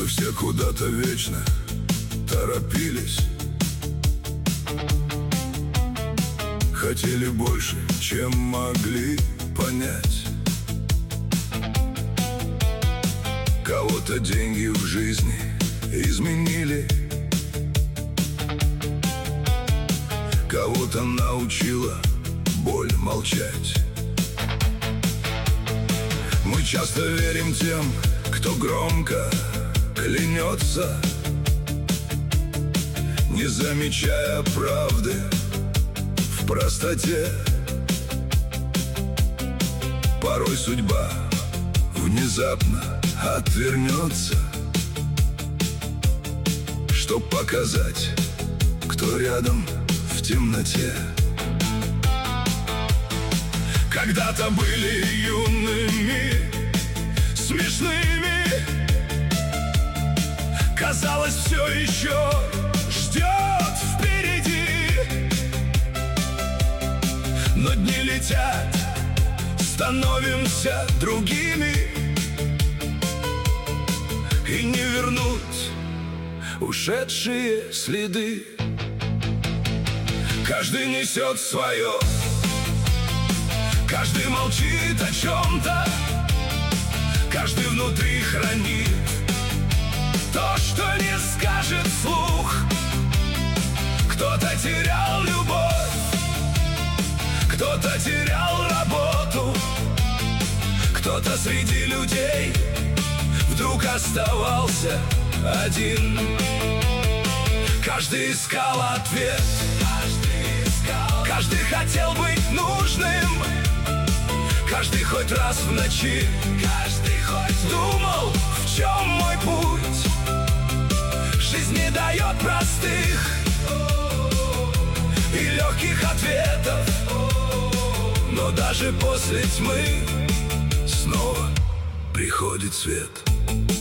все куда-то вечно торопились, хотели больше, чем могли понять. Кого-то деньги в жизни изменили, кого-то научила боль молчать. Мы часто верим тем, кто громко клянется, не замечая правды в простоте. Порой судьба внезапно отвернется, чтоб показать, кто рядом в темноте. Когда-то были юными, смешными, казалось, все еще ждет впереди. Но дни летят, становимся другими, и не вернуть ушедшие следы. Каждый несет свое, каждый молчит о чем-то, каждый внутри хранит то, что не скажет вслух. Кто-то терял любовь, кто-то терял работу, кто-то среди людей вдруг оставался один. Каждый искал ответ, каждый хотел быть нужным, каждый хоть раз в ночи, каждый хоть думал, в чем мой путь. Жизнь не дает простых и легких ответов, но даже после тьмы снова приходит свет.